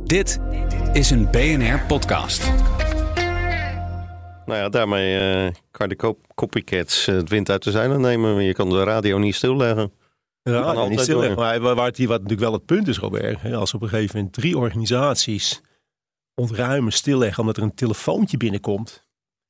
Dit is een BNR-podcast. Nou ja, daarmee kan de copycats het wind uit de zeilen nemen. Je kan de radio niet stilleggen. Niet stilleggen. Maar wat natuurlijk wel het punt is, Robert. Als op een gegeven moment 3 organisaties ontruimen, stilleggen omdat er een telefoontje binnenkomt.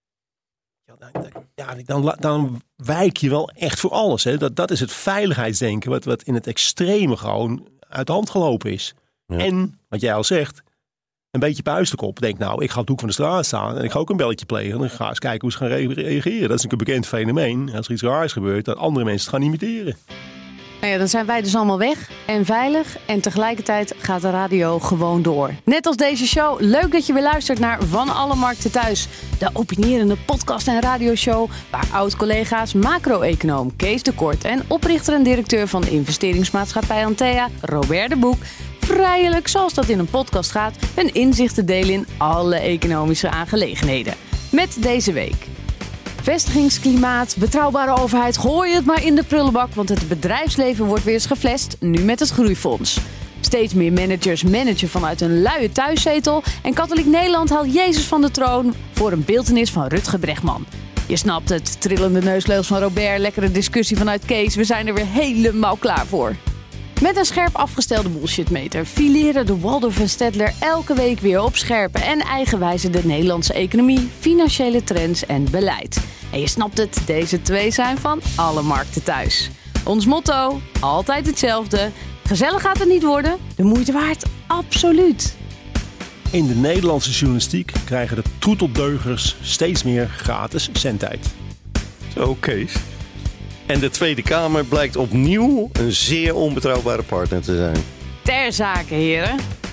Dan wijk je wel echt voor alles. Hè. Dat is het veiligheidsdenken wat in het extreme gewoon uit de hand gelopen is. Ja. En, wat jij al zegt, een beetje puist de kop. Denk nou, ik ga op de hoek van de straat staan en ik ga ook een belletje plegen. En dan ga eens kijken hoe ze gaan reageren. Dat is een bekend fenomeen. Als er iets raars gebeurt, dat andere mensen het gaan imiteren. Nou ja, dan zijn wij dus allemaal weg en veilig. En tegelijkertijd gaat de radio gewoon door. Net als deze show. Leuk dat je weer luistert naar Van Alle Markten Thuis. De opinierende podcast- en radioshow waar oud-collega's macro-econoom Kees de Kort en oprichter en directeur van de investeringsmaatschappij Antea, Robert de Boek, vrijelijk, zoals dat in een podcast gaat, hun inzichten delen in alle economische aangelegenheden. Met deze week: vestigingsklimaat, betrouwbare overheid, gooi het maar in de prullenbak, want het bedrijfsleven wordt weer eens geflasht, nu met het Groeifonds. Steeds meer managers managen vanuit een luie thuiszetel en Katholiek Nederland haalt Jezus van de troon voor een beeltenis van Rutger Bregman. Je snapt het, trillende neusleels van Robert, lekkere discussie vanuit Kees, we zijn er weer helemaal klaar voor. Met een scherp afgestelde bullshitmeter fileren de Waldorf en Stedtler elke week weer op scherpe en eigenwijze de Nederlandse economie, financiële trends en beleid. En je snapt het, deze 2 zijn van alle markten thuis. Ons motto, altijd hetzelfde: gezellig gaat het niet worden, de moeite waard, absoluut. In de Nederlandse journalistiek krijgen de troeteldeugers steeds meer gratis zendtijd. Zo, Kees. En de Tweede Kamer blijkt opnieuw een zeer onbetrouwbare partner te zijn. Ter zake, heren.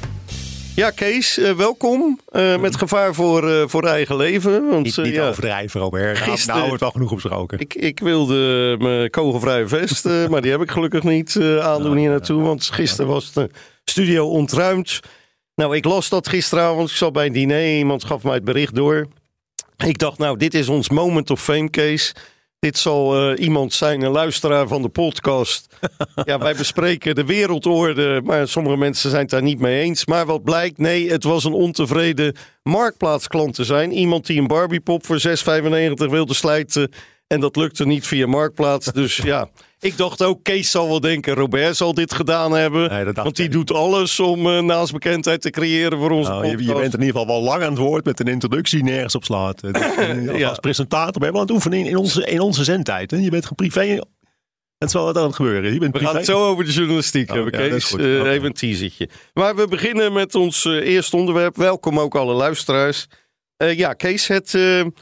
Ja, Kees, welkom. Met gevaar voor eigen leven. Want, niet overdrijven, Robert. Gisteren, nou wordt wel genoeg opgesproken. Ik wilde mijn kogelvrije vest, maar die heb ik gelukkig niet aandoen hier naartoe. Want gisteren was de studio ontruimd. Nou, ik las dat gisteravond. Ik zat bij een diner. Iemand gaf mij het bericht door. Ik dacht, nou, dit is ons moment of fame, Kees. Dit zal iemand zijn, een luisteraar van de podcast. Ja, wij bespreken de wereldorde, maar sommige mensen zijn het daar niet mee eens. Maar wat blijkt, nee, het was een ontevreden marktplaatsklant te zijn. Iemand die een Barbiepop voor €6,95 wilde slijten en dat lukte niet via Marktplaats. Dus ja, ik dacht ook, Kees zal wel denken, Robert zal dit gedaan hebben. Nee, want die doet alles om naamsbekendheid te creëren voor onze podcast. Je bent in ieder geval wel lang aan het woord met een introductie nergens op slaat. Als presentator ben je wel aan het oefenen in onze zendtijd. Hè? Je bent privé. Dat is wel wat aan het gebeuren. We gaan het zo over de journalistiek hebben, Kees. Even een teasertje. Maar we beginnen met ons eerste onderwerp. Welkom ook alle luisteraars. Ja, Kees, het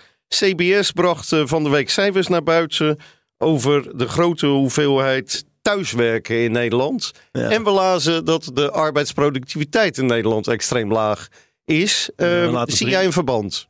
CBS bracht van de week cijfers naar buiten over de grote hoeveelheid thuiswerken in Nederland. Ja. En we lazen dat de arbeidsproductiviteit in Nederland extreem laag is. Zie jij een verband?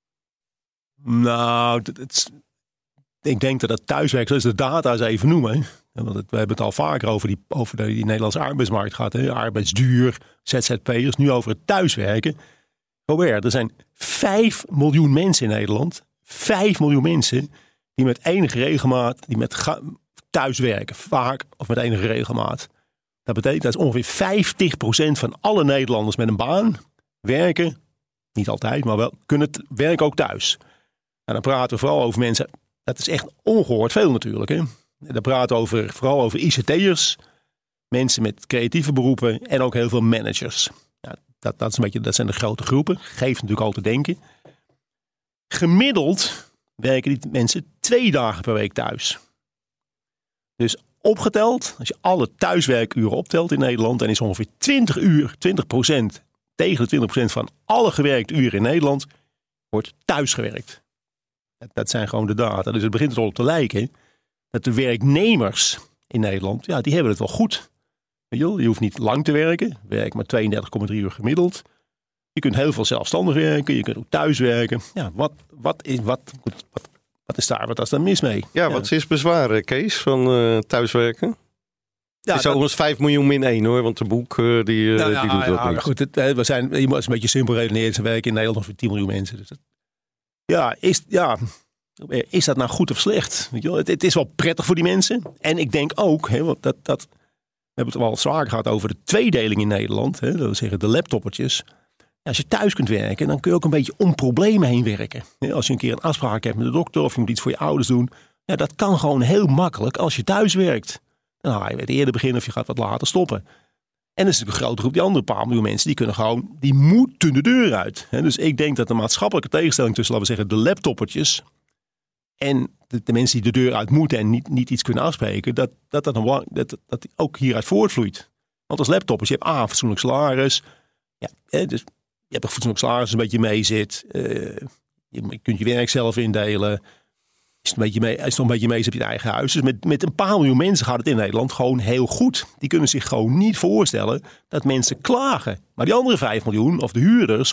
Nou, ik denk dat het thuiswerk, zoals de data eens even noemen. Want we hebben het al vaker over die Nederlandse arbeidsmarkt gehad. Hè? Arbeidsduur, ZZP'ers, nu over het thuiswerken. Robert, er zijn 5 miljoen mensen in Nederland. 5 miljoen mensen die met enige regelmaat, thuiswerken. Vaak of met enige regelmaat. Dat betekent dat ongeveer 50% van alle Nederlanders met een baan werken. Niet altijd, maar wel kunnen het werken ook thuis. En dan praten we vooral over mensen. Dat is echt ongehoord veel natuurlijk. Hè? Dan praten we vooral over ICT'ers. Mensen met creatieve beroepen. En ook heel veel managers. Ja, dat zijn de grote groepen. Geeft natuurlijk al te denken. Gemiddeld werken die mensen 2 dagen per week thuis. Dus opgeteld, als je alle thuiswerkuren optelt in Nederland, dan is ongeveer 20% tegen de 20% van alle gewerkte uren in Nederland wordt thuis gewerkt. Dat zijn gewoon de data. Dus het begint er al op te lijken dat de werknemers in Nederland, ja, die hebben het wel goed. Je hoeft niet lang te werken. Werk maar 32,3 uur gemiddeld. Je kunt heel veel zelfstandig werken. Je kunt ook thuis werken. Ja, wat is daar mis mee? Ja, wat is bezwaar, Kees, van thuiswerken? Ja, het is overigens 5 miljoen min 1 hoor, want de boek die doet dat niet. Goed, je moet een beetje simpel redeneren. Ze werken in Nederland voor 10 miljoen mensen. Dus is dat nou goed of slecht? Weet je wel? Het is wel prettig voor die mensen. En ik denk ook dat hebben het wel zwaar gehad over de tweedeling in Nederland. Hè, dat wil zeggen de laptoppertjes. Ja, als je thuis kunt werken, dan kun je ook een beetje om problemen heen werken. Als je een keer een afspraak hebt met de dokter of je moet iets voor je ouders doen. Ja, dat kan gewoon heel makkelijk als je thuis werkt. Dan ga je weer eerder beginnen of je gaat wat later stoppen. En er is natuurlijk een grote groep, die andere paar miljoen mensen, die moeten de deur uit. Dus ik denk dat de maatschappelijke tegenstelling tussen, laten we zeggen, de laptoppertjes en de mensen die de deur uit moeten en niet iets kunnen afspreken, dat ook hieruit voortvloeit. Want als laptoppers, je hebt een fatsoenlijk salaris. Ja, dus je hebt een fatsoenlijk salaris, een beetje mee zit. Je kunt je werk zelf indelen. Als het nog een beetje mee is, heb je je eigen huis. Dus met een paar miljoen mensen gaat het in Nederland gewoon heel goed. Die kunnen zich gewoon niet voorstellen dat mensen klagen. Maar die andere 5 miljoen, of de huurders,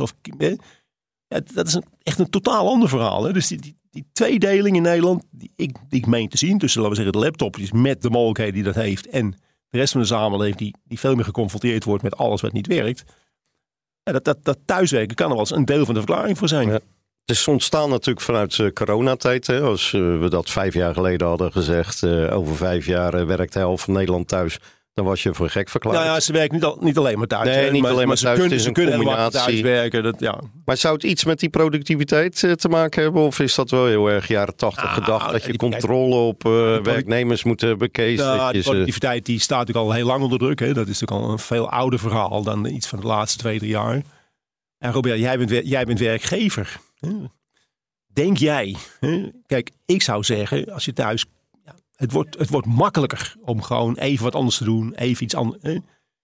dat is echt een totaal ander verhaal. Hè? Dus die tweedeling in Nederland, die ik meen te zien tussen, laten we zeggen, de laptopjes met de mogelijkheden die dat heeft en de rest van de samenleving die veel meer geconfronteerd wordt met alles wat niet werkt. Ja, dat thuiswerken kan er wel eens een deel van de verklaring voor zijn. Ja. Het is ontstaan natuurlijk vanuit coronatijd. Hè? Als we dat 5 jaar geleden hadden gezegd, over 5 jaar werkt de helft van Nederland thuis. Dan was je voor gek verklaard. Nou ja, ze werken niet alleen maar thuis. Nee, niet alleen maar thuis. Ze kunnen combinatie. Thuis werken. Maar zou het iets met die productiviteit te maken hebben? Of is dat wel heel erg jaren 80 gedacht? Dat je controle op werknemers moet hebben, Kees? De productiviteit die staat natuurlijk al heel lang onder druk. Hè? Dat is natuurlijk al een veel ouder verhaal dan iets van de laatste 2-3 jaar. En Robert, jij bent werkgever. Denk jij? Kijk, ik zou zeggen, als je thuis... Het wordt makkelijker om gewoon even wat anders te doen. Even iets anders.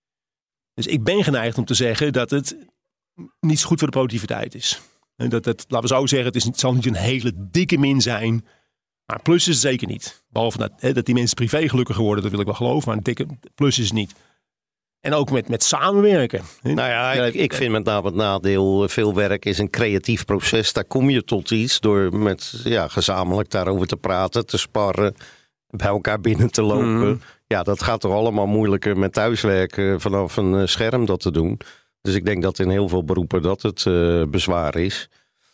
Dus ik ben geneigd om te zeggen dat het niet zo goed voor de productiviteit is. Laten we zo zeggen, het zal niet een hele dikke min zijn. Maar plus is het zeker niet. Behalve dat die mensen privé gelukkiger worden, dat wil ik wel geloven. Maar een dikke plus is het niet. En ook met samenwerken. Nou ja, ik vind met name het nadeel, veel werk is een creatief proces. Daar kom je tot iets door met gezamenlijk daarover te praten, te sparren, bij elkaar binnen te lopen. Ja, dat gaat toch allemaal moeilijker met thuiswerken vanaf een scherm dat te doen. Dus ik denk dat in heel veel beroepen dat het bezwaar is.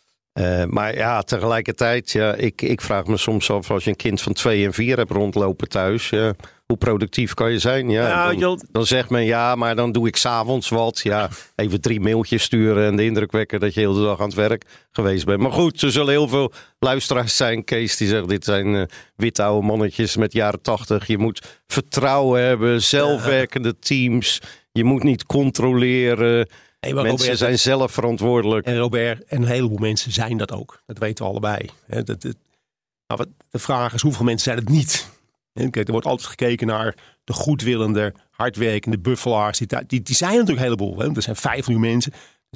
Maar ja, tegelijkertijd, ik vraag me soms af, als je een kind van 2 en 4 hebt rondlopen thuis, hoe productief kan je zijn? Dan zegt men, maar dan doe ik 's avonds wat. Ja, even 3 mailtjes sturen en de indruk wekken dat je heel de dag aan het werk geweest bent. Maar goed, er zullen heel veel luisteraars zijn, Kees, die zeggen, dit zijn witte oude mannetjes met jaren 80. Je moet vertrouwen hebben, zelfwerkende teams. Je moet niet controleren. Hey, mensen Robert, zijn zelf verantwoordelijk. En Robert, en een heleboel mensen zijn dat ook. Dat weten we allebei. Maar de vraag is, hoeveel mensen zijn het niet? Kijk, er wordt altijd gekeken naar de goedwillende, hardwerkende buffelaars. Die zijn natuurlijk een heleboel. Er zijn 5 miljoen mensen.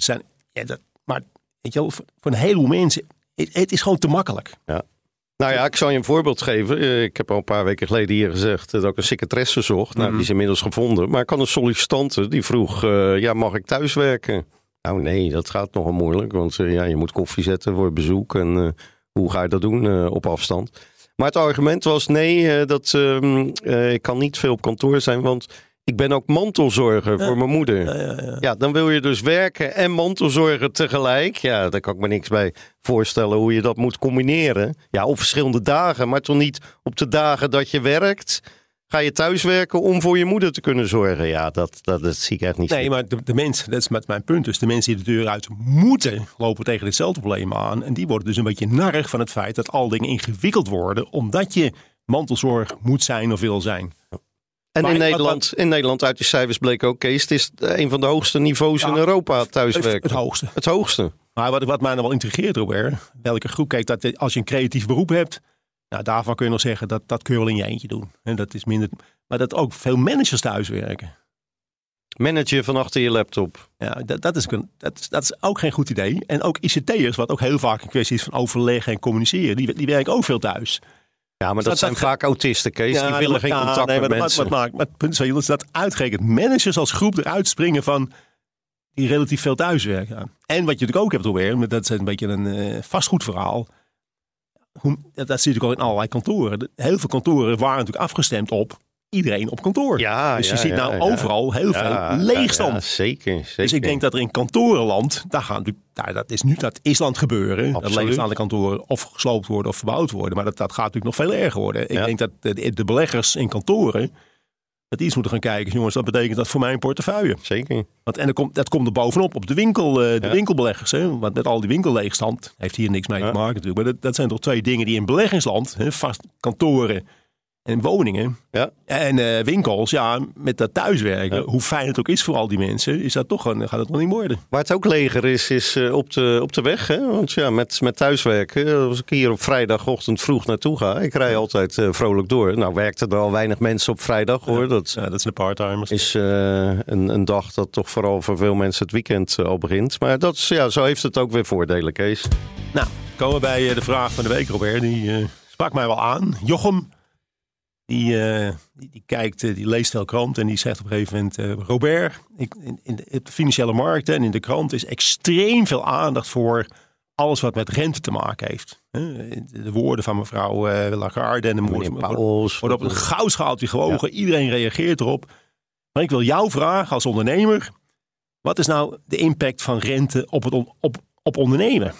Maar weet je wel, voor een heleboel mensen, het is gewoon te makkelijk. Ja. Nou ja, ik zal je een voorbeeld geven. Ik heb al een paar weken geleden hier gezegd dat ik een secretaresse zocht. Nou, die is inmiddels gevonden. Maar ik had een sollicitante die vroeg, mag ik thuiswerken? Nou nee, dat gaat nogal moeilijk. Want je moet koffie zetten voor bezoek. En hoe ga je dat doen op afstand? Maar het argument was nee, ik kan niet veel op kantoor zijn, want ik ben ook mantelzorger voor mijn moeder. Ja, dan wil je dus werken en mantelzorgen tegelijk. Ja, daar kan ik me niks bij voorstellen hoe je dat moet combineren. Ja, op verschillende dagen, maar toch niet op de dagen dat je werkt. Ga je thuiswerken om voor je moeder te kunnen zorgen? Ja, dat zie ik echt niet. Nee, maar de mensen, dat is met mijn punt. Dus de mensen die de deur uit moeten, lopen tegen ditzelfde probleem aan. En die worden dus een beetje narrig van het feit dat al dingen ingewikkeld worden, omdat je mantelzorg moet zijn of wil zijn. En maar in Nederland uit de cijfers bleek ook, Kees, het is een van de hoogste niveaus in Europa thuiswerken. Het hoogste. Maar wat mij nog wel intrigeert, Robert, welke groep kijkt dat als je een creatief beroep hebt, nou, daarvan kun je nog zeggen dat kun je wel in je eentje doen. En dat is minder, maar dat ook veel managers thuiswerken. Manager van achter je laptop. Ja, dat is ook geen goed idee. En ook ICT'ers, wat ook heel vaak een kwestie is van overleggen en communiceren, die werken ook veel thuis. Ja, maar dat zijn vaak autisten, Kees. Die willen geen contact met mensen. Maar het punt is dat uitgerekend managers als groep eruit springen van die relatief veel thuiswerken. En wat je natuurlijk ook hebt, Robert, dat is een beetje een vastgoedverhaal. Dat zie je ook al in allerlei kantoren. Heel veel kantoren waren natuurlijk afgestemd op iedereen op kantoor. Dus je ziet overal heel veel leegstand. Ja, zeker. Dus ik denk dat er in kantorenland, dat is nu dat Island gebeuren. Absoluut. Dat leegstaande kantoren of gesloopt worden of verbouwd worden. Maar dat gaat natuurlijk nog veel erger worden. Ik denk dat de beleggers in kantoren, dat iets moeten gaan kijken. Jongens, wat betekent dat voor mijn portefeuille? Zeker. Dat komt er bovenop op de winkelbeleggers. Hè? Want met al die winkelleegstand heeft hier niks mee te maken natuurlijk. Maar dat zijn toch 2 dingen die in beleggingsland, vast kantoren en woningen en winkels, met dat thuiswerken, hoe fijn het ook is voor al die mensen, is dat toch gaat het nog niet worden. Waar het ook leger is op de weg. Hè? Want met thuiswerken, als ik hier op vrijdagochtend vroeg naartoe ga, ik rij altijd vrolijk door. Nou werkten er al weinig mensen op vrijdag hoor. Dat zijn de parttimers. Is een dag dat toch vooral voor veel mensen het weekend al begint. Maar dat is, zo heeft het ook weer voordelen, Kees. Nou, komen we bij de vraag van de week, Robert. Die sprak mij wel aan. Jochem. Die kijkt, die leest veel krant en die zegt op een gegeven moment... Robert, in de financiële markten en in de krant is extreem veel aandacht voor alles wat met rente te maken heeft. De woorden van mevrouw Lagarde en de meneer Pauwels worden op een goudschaaltje gewogen. Ja. Iedereen reageert erop. Maar ik wil jou vragen als ondernemer... wat is nou de impact van rente op ondernemen?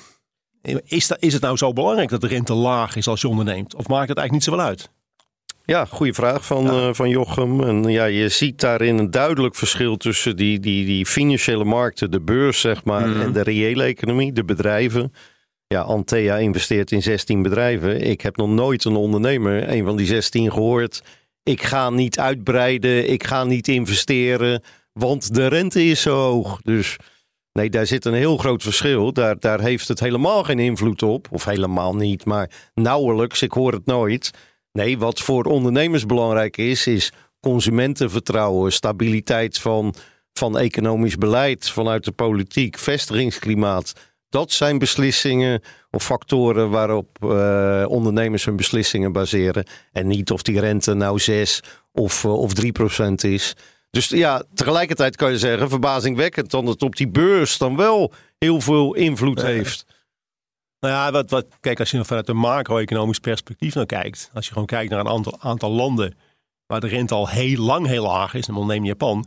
Is het nou zo belangrijk dat de rente laag is als je onderneemt? Of maakt het eigenlijk niet zoveel uit? Ja, goede vraag van Jochem. En je ziet daarin een duidelijk verschil tussen die financiële markten, de beurs zeg maar, en de reële economie, de bedrijven. Ja, Antea investeert in 16 bedrijven. Ik heb nog nooit een ondernemer, een van die 16, gehoord. Ik ga niet uitbreiden, ik ga niet investeren, want de rente is zo hoog. Dus nee, daar zit een heel groot verschil. Daar heeft het helemaal geen invloed op. Of helemaal niet, maar nauwelijks. Ik hoor het nooit. Nee, wat voor ondernemers belangrijk is consumentenvertrouwen, stabiliteit van economisch beleid vanuit de politiek, vestigingsklimaat. Dat zijn beslissingen of factoren waarop ondernemers hun beslissingen baseren. En niet of die rente nou 6 of 3% is. Dus tegelijkertijd kan je zeggen, verbazingwekkend dat het op die beurs dan wel heel veel invloed heeft. Nou ja, kijk, als je vanuit een macro-economisch perspectief naar kijkt. Als je gewoon kijkt naar een aantal landen waar de rente al heel lang heel laag is. Dan neem je Japan.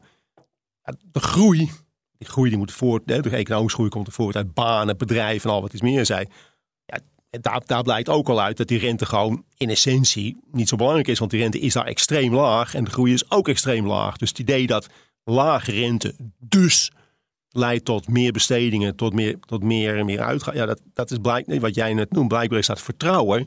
De groei die moet voort. De economische groei komt er voort uit banen, bedrijven en al wat is meer zei. Ja, daar blijkt ook al uit dat die rente gewoon in essentie niet zo belangrijk is. Want die rente is daar extreem laag en de groei is ook extreem laag. Dus het idee dat lage rente dus leidt tot meer bestedingen, tot meer uitgaan. Ja, dat is wat jij net noemt. Blijkbaar is dat vertrouwen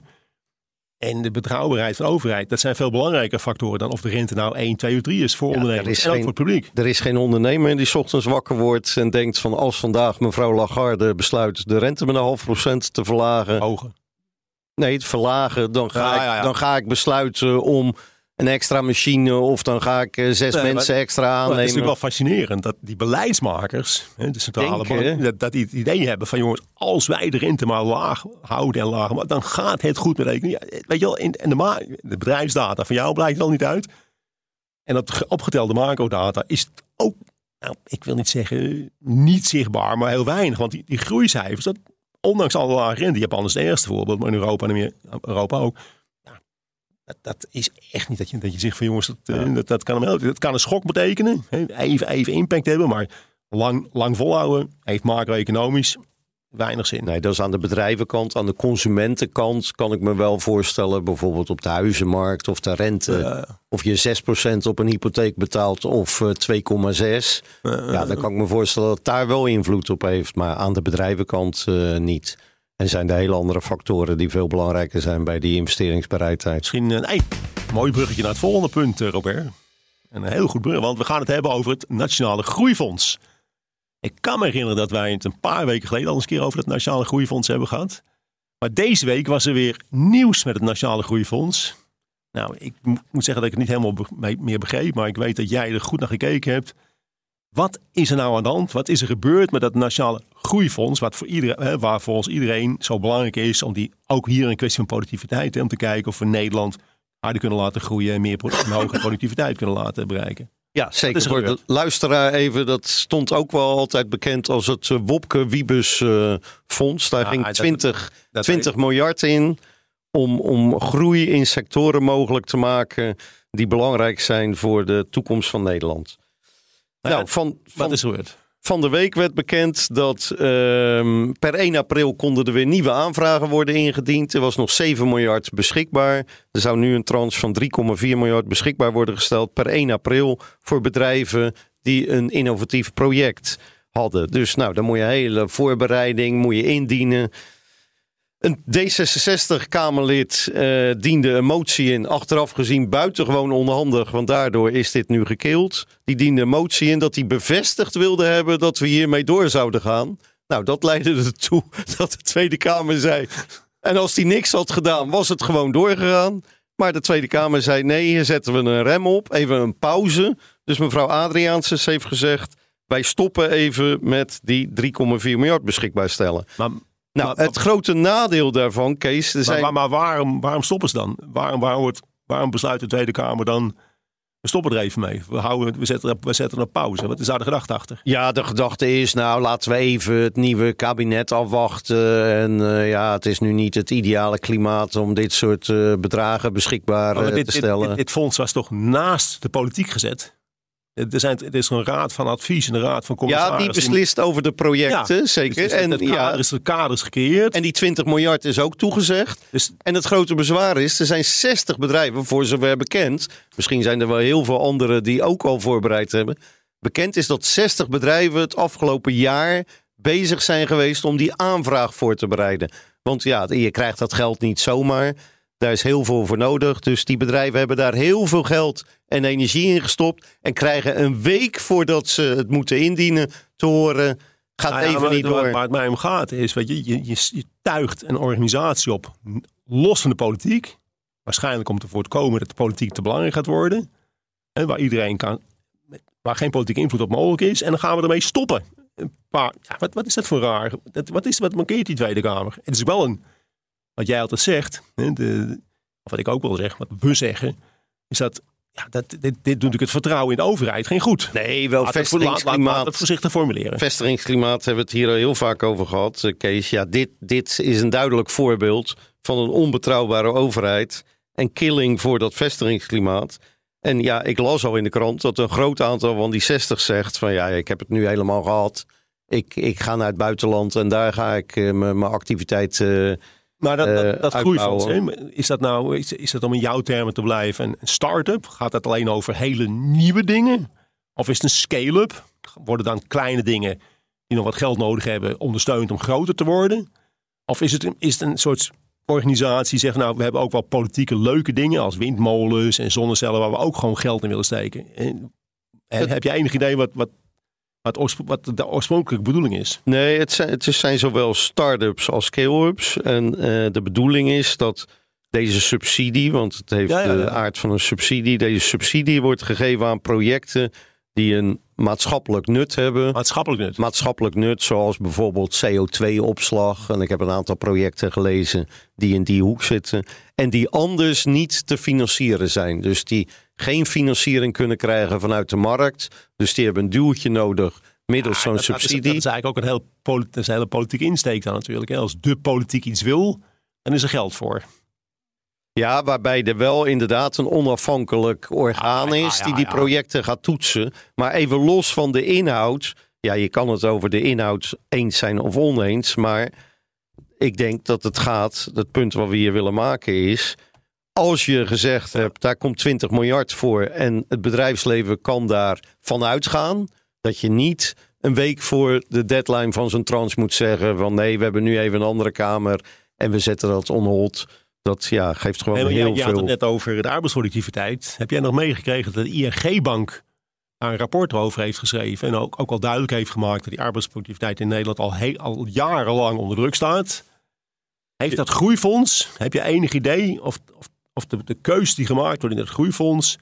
en de betrouwbaarheid van de overheid. Dat zijn veel belangrijker factoren dan of de rente nou 1, 2 of 3 is voor ondernemers en ook voor het publiek. Er is geen ondernemer die 's ochtends wakker wordt en denkt van als vandaag mevrouw Lagarde besluit de rente met 0,5% te verlagen. Hogen. Nee, het verlagen. Dan ga ik besluiten om een extra machine of dan ga ik 6 mensen extra aannemen. Het is natuurlijk wel fascinerend dat die beleidsmakers, de centrale bank, dat die het idee hebben van jongens, als wij de rente maar laag houden en laag, dan gaat het goed met de economie. Weet je wel, in de bedrijfsdata van jou blijkt het al niet uit. En dat opgetelde macrodata is het ook, nou, ik wil niet zeggen niet zichtbaar, maar heel weinig. Want die groeicijfers, dat, ondanks alle lage rente, Japan is het eerste voorbeeld, maar in Europa ook. Dat is echt niet dat je zegt van jongens, dat kan een schok betekenen. Even impact hebben, maar lang volhouden heeft macro-economisch weinig zin. Nee, dat is aan de bedrijvenkant. Aan de consumentenkant kan ik me wel voorstellen, bijvoorbeeld op de huizenmarkt of de rente. Of je 6% op een hypotheek betaalt of 2,6. Dan kan ik me voorstellen dat daar wel invloed op heeft, maar aan de bedrijvenkant niet. En zijn er hele andere factoren die veel belangrijker zijn bij die investeringsbereidheid. Misschien een mooi bruggetje naar het volgende punt, Robert. Een heel goed brug, want we gaan het hebben over het Nationale Groeifonds. Ik kan me herinneren dat wij het een paar weken geleden al eens een keer over het Nationale Groeifonds hebben gehad. Maar deze week was er weer nieuws met het Nationale Groeifonds. Nou, ik moet zeggen dat ik het niet helemaal meer begreep, maar ik weet dat jij er goed naar gekeken hebt. Wat is er nou aan de hand? Wat is er gebeurd met dat Nationale Groeifonds? Waar voor ons iedereen zo belangrijk is om die ook hier een kwestie van productiviteit. Om te kijken of we Nederland harder kunnen laten groeien en meer hogere productiviteit kunnen laten bereiken. Ja, zeker. Voor de luisteraar even, dat stond ook wel altijd bekend als het Wopke Wiebes fonds. Daar ging 20 miljard in om groei in sectoren mogelijk te maken die belangrijk zijn voor de toekomst van Nederland. Wat is gebeurd? Van de week werd bekend dat per 1 april konden er weer nieuwe aanvragen worden ingediend. Er was nog 7 miljard beschikbaar. Er zou nu een tranche van 3,4 miljard beschikbaar worden gesteld per 1 april voor bedrijven die een innovatief project hadden. Dus nou, dan moet je hele voorbereiding moet je indienen. Een D66-Kamerlid diende een motie in, achteraf gezien buitengewoon onhandig, want daardoor is dit nu gekeeld. Die diende een motie in dat hij bevestigd wilde hebben dat we hiermee door zouden gaan. Nou, dat leidde ertoe dat de Tweede Kamer zei, en als hij niks had gedaan, was het gewoon doorgegaan. Maar de Tweede Kamer zei, nee, hier zetten we een rem op, even een pauze. Dus mevrouw Adriaansens heeft gezegd, wij stoppen even met die 3,4 miljard beschikbaar stellen. Maar het grote nadeel daarvan, Kees... Maar waarom stoppen ze dan? Waarom besluit de Tweede Kamer dan... We stoppen er even mee. We zetten een pauze. Wat is daar de gedachte achter? Ja, de gedachte is, nou, laten we even het nieuwe kabinet afwachten. En het is nu niet het ideale klimaat om dit soort bedragen beschikbaar te stellen. Dit fonds was toch naast de politiek gezet? Er is een raad van advies en een raad van commissarissen. Ja, die beslist over de projecten, zeker. En het kader is gecreëerd. En die 20 miljard is ook toegezegd. En het grote bezwaar is, er zijn 60 bedrijven, voor zover bekend. Misschien zijn er wel heel veel anderen die ook al voorbereid hebben. Bekend is dat 60 bedrijven het afgelopen jaar bezig zijn geweest om die aanvraag voor te bereiden. Want ja, je krijgt dat geld niet zomaar. Daar is heel veel voor nodig. Dus die bedrijven hebben daar heel veel geld en energie in gestopt. En krijgen een week voordat ze het moeten indienen te horen. Gaat niet door. Waar het mij om gaat is, weet je tuigt een organisatie op. Los van de politiek. Waarschijnlijk om ervoor te komen dat de politiek te belangrijk gaat worden. En waar geen politieke invloed op mogelijk is. En dan gaan we ermee stoppen. Wat is dat voor raar? Wat mankeert die Tweede Kamer? Het is wel wat jij altijd zegt, of wat ik ook wil zeggen, wat we zeggen, is dat dit doet natuurlijk het vertrouwen in de overheid geen goed. Nee, wel vestigingsklimaat. Laat het voorzichtig formuleren. Vestigingsklimaat hebben we het hier al heel vaak over gehad, Kees. Ja, dit is een duidelijk voorbeeld van een onbetrouwbare overheid en killing voor dat vestigingsklimaat. En ja, ik las al in de krant dat een groot aantal van die 60 zegt van ja, ik heb het nu helemaal gehad. Ik ga naar het buitenland en daar ga ik mijn activiteit maar dat groeifonds, is dat om in jouw termen te blijven een start-up? Gaat dat alleen over hele nieuwe dingen? Of is het een scale-up? Worden dan kleine dingen die nog wat geld nodig hebben ondersteund om groter te worden? Of is het een soort organisatie die zegt, nou, we hebben ook wel politieke leuke dingen als windmolens en zonnecellen waar we ook gewoon geld in willen steken? En heb je enig idee wat de oorspronkelijke bedoeling is? Nee, het zijn zowel start-ups als scale-ups. En de bedoeling is dat deze subsidie, want het heeft de aard van een subsidie. Deze subsidie wordt gegeven aan projecten die een maatschappelijk nut hebben. Maatschappelijk nut, zoals bijvoorbeeld CO2-opslag. En ik heb een aantal projecten gelezen die in die hoek zitten. En die anders niet te financieren zijn. Dus die geen financiering kunnen krijgen vanuit de markt. Dus die hebben een duwtje nodig middels zo'n subsidie. Dat is eigenlijk ook een hele politieke insteek dan natuurlijk. Hè? Als de politiek iets wil, dan is er geld voor. Ja, waarbij er wel inderdaad een onafhankelijk orgaan is die projecten gaat toetsen. Maar even los van de inhoud. Ja, je kan het over de inhoud eens zijn of oneens. Maar ik denk dat het punt wat we hier willen maken is, als je gezegd hebt, daar komt 20 miljard voor en het bedrijfsleven kan daar vanuit gaan, dat je niet een week voor de deadline van zo'n tranche moet zeggen van nee, we hebben nu even een andere kamer en we zetten dat on hold. Dat geeft gewoon heel veel. Je had het net over de arbeidsproductiviteit. Heb jij nog meegekregen dat de ING-bank een rapport erover heeft geschreven en ook al duidelijk heeft gemaakt dat die arbeidsproductiviteit in Nederland al jarenlang onder druk staat? Heeft dat groeifonds, heb je enig idee of de keuze die gemaakt wordt in het groeifonds,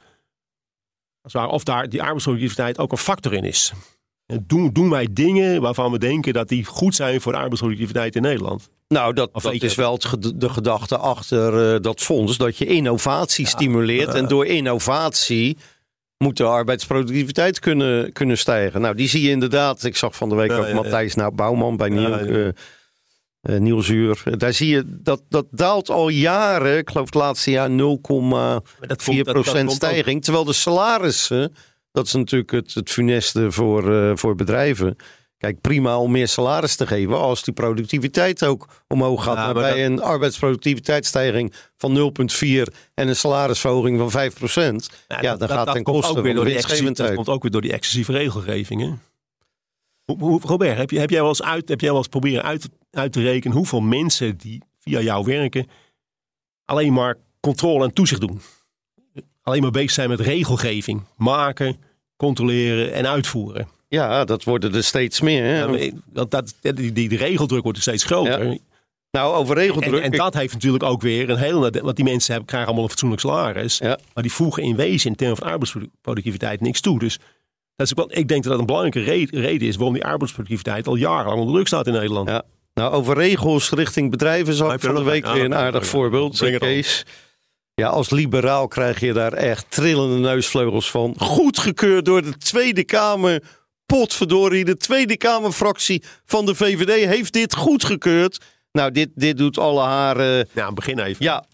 of daar die arbeidsproductiviteit ook een factor in is? Doen wij dingen waarvan we denken dat die goed zijn voor de arbeidsproductiviteit in Nederland? Nou, dat is wel de gedachte achter dat fonds. Dat je innovatie stimuleert. En door innovatie moet de arbeidsproductiviteit kunnen stijgen. Nou, die zie je inderdaad. Ik zag van de week ook Matthijs Bouwman bij Nieuwsuur. Daar zie je dat daalt al jaren. Ik geloof het laatste jaar 0,4% stijging. Terwijl de salarissen Dat is natuurlijk het funeste voor bedrijven. Kijk, prima om meer salaris te geven als die productiviteit ook omhoog gaat. Maar bij een arbeidsproductiviteitsstijging van 0,4 en een salarisverhoging van 5%. Dan gaat ten koste van de winstgevendheid. Dat komt ook weer door die excessieve regelgeving. Hè? Robert, heb jij wel eens proberen uit te rekenen hoeveel mensen die via jou werken alleen maar controle en toezicht doen? Alleen maar bezig zijn met regelgeving. Maken, controleren en uitvoeren. Ja, dat worden er steeds meer. Hè? Die regeldruk wordt er steeds groter. Ja. Nou, over regeldruk... En dat heeft natuurlijk ook weer een heel... Want die mensen krijgen allemaal een fatsoenlijk salaris. Ja. Maar die voegen in wezen in termen van arbeidsproductiviteit niks toe. Dus ik denk dat dat een belangrijke reden is waarom die arbeidsproductiviteit al jarenlang onder druk staat in Nederland. Ja. Nou, over regels richting bedrijven zag ik van de week weer een aardig voorbeeld. Kees. Ja, als liberaal krijg je daar echt trillende neusvleugels van. Goedgekeurd door de Tweede Kamer. Potverdorie, de Tweede Kamerfractie van de VVD heeft dit goedgekeurd. Nou, dit doet alle haren... Ja, begin even. Ja.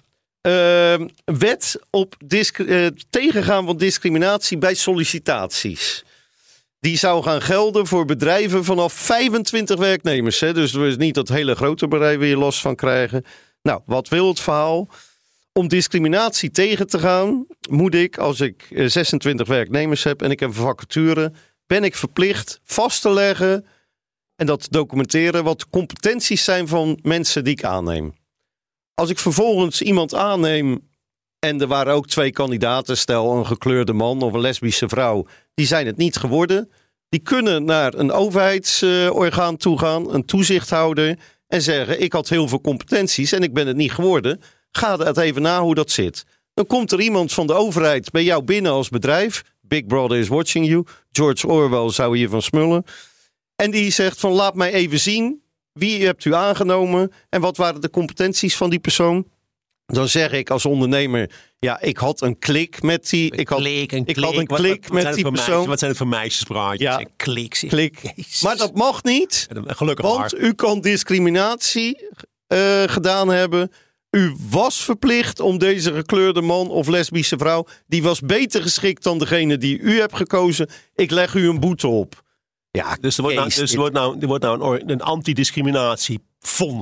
Wet op tegengaan van discriminatie bij sollicitaties. Die zou gaan gelden voor bedrijven vanaf 25 werknemers. Hè? Dus er is niet dat hele grote bedrijven hier last van krijgen. Nou, wat wil het verhaal? Om discriminatie tegen te gaan, moet ik, als ik 26 werknemers heb en ik heb een vacature, ben ik verplicht vast te leggen en dat te documenteren wat de competenties zijn van mensen die ik aanneem. Als ik vervolgens iemand aanneem en er waren ook 2 kandidaten, stel een gekleurde man of een lesbische vrouw, die zijn het niet geworden. Die kunnen naar een overheidsorgaan toe gaan, een toezichthouder, en zeggen: ik had heel veel competenties en ik ben het niet geworden. Ga het even na hoe dat zit. Dan komt er iemand van de overheid bij jou binnen als bedrijf. Big Brother is watching you. George Orwell zou hiervan smullen. En die zegt van: laat mij even zien. Wie hebt u aangenomen? En wat waren de competenties van die persoon? Dan zeg ik als ondernemer: ja, ik had een klik met die. Ik had een klik met die persoon. Wat zijn het voor meisjespraatjes? Ja, klik. Maar dat mag niet. Gelukkig want u kan discriminatie gedaan hebben. U was verplicht om deze gekleurde man of lesbische vrouw, die was beter geschikt dan degene die u hebt gekozen. Ik leg u een boete op. Ja, dus er wordt nou een antidiscriminatiefonds.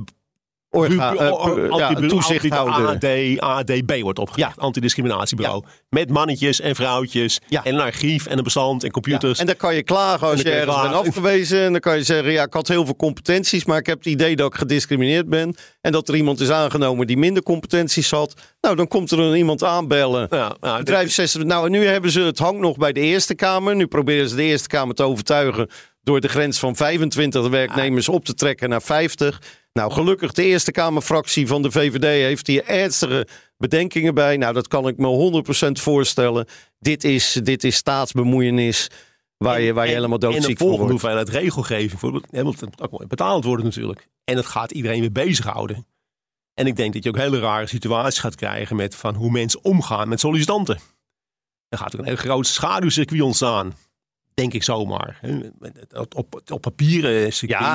toezichthouder. ADB wordt opgericht. Antidiscriminatiebureau. Ja. Met mannetjes en vrouwtjes. Ja. En een archief en een bestand en computers. Ja. En dan kan je klagen als je ergens bent afgewezen. En dan kan je zeggen: ja, ik had heel veel competenties, maar ik heb het idee dat ik gediscrimineerd ben. En dat er iemand is aangenomen die minder competenties had. Nou, dan komt er iemand aanbellen. En nu hebben ze het hangt nog bij de Eerste Kamer. Nu proberen ze de Eerste Kamer te overtuigen door de grens van 25 werknemers op te trekken naar 50. Nou, gelukkig de Eerste Kamerfractie van de VVD heeft hier ernstige bedenkingen bij. Nou, dat kan ik me 100% voorstellen. Dit is staatsbemoeienis waar je helemaal doodziek van wordt. En de volgende hoeveelheid regelgeving moet betaald worden natuurlijk. En dat gaat iedereen weer bezighouden. En ik denk dat je ook hele rare situaties gaat krijgen met van hoe mensen omgaan met sollicitanten. Er gaat ook een heel groot schaduwcircuit ontstaan. Denk ik zomaar. Op papieren.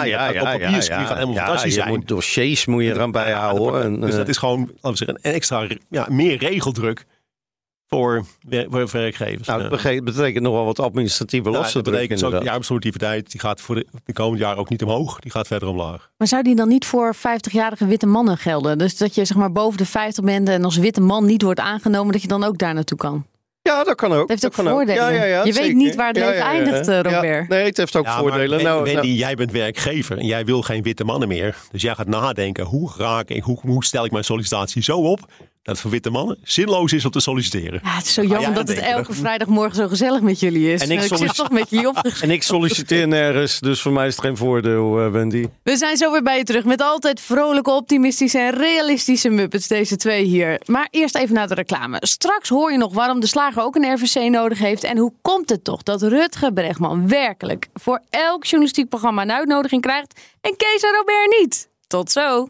Gaat helemaal fantastisch zijn. Dossiers moet je eraan bijhouden. Dus dat is gewoon, laten we zeggen, een extra meer regeldruk voor werkgevers. Nou, dat betekent nogal wat administratieve lasten. Dat betekent ook, de arbeidsproductiviteit die gaat voor de komende jaren ook niet omhoog. Die gaat verder omlaag. Maar zou die dan niet voor 50-jarige witte mannen gelden? Dus dat je zeg maar boven de 50 bent en als witte man niet wordt aangenomen, dat je dan ook daar naartoe kan? Ja, dat kan ook. Het heeft ook voordelen. Ja, je weet niet waar het leven eindigt, Robert. Ja, nee, het heeft ook voordelen. Wendy, jij bent werkgever en jij wil geen witte mannen meer. Dus jij gaat nadenken, hoe stel ik mijn sollicitatie zo op dat het voor witte mannen zinloos is om te solliciteren. Ja, het is zo jammer dat het elke vrijdagmorgen zo gezellig met jullie is. En ik zit toch met jullie opgegeven. En ik solliciteer nergens, dus voor mij is het geen voordeel, Wendy. We zijn zo weer bij je terug met altijd vrolijke, optimistische en realistische Muppets, deze 2 hier. Maar eerst even naar de reclame. Straks hoor je nog waarom de slager ook een RVC nodig heeft en hoe komt het toch dat Rutger Bregman werkelijk voor elk journalistiek programma een uitnodiging krijgt en Kees en Robert niet. Tot zo.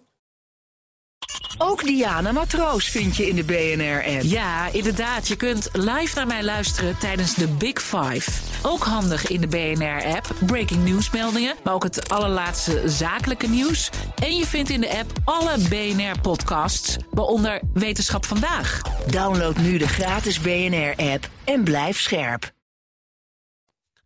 Ook Diana Matroos vind je in de BNR-app. Ja, inderdaad. Je kunt live naar mij luisteren tijdens de Big Five. Ook handig in de BNR-app. Breaking nieuwsmeldingen, maar ook het allerlaatste zakelijke nieuws. En je vindt in de app alle BNR-podcasts, waaronder Wetenschap Vandaag. Download nu de gratis BNR-app en blijf scherp.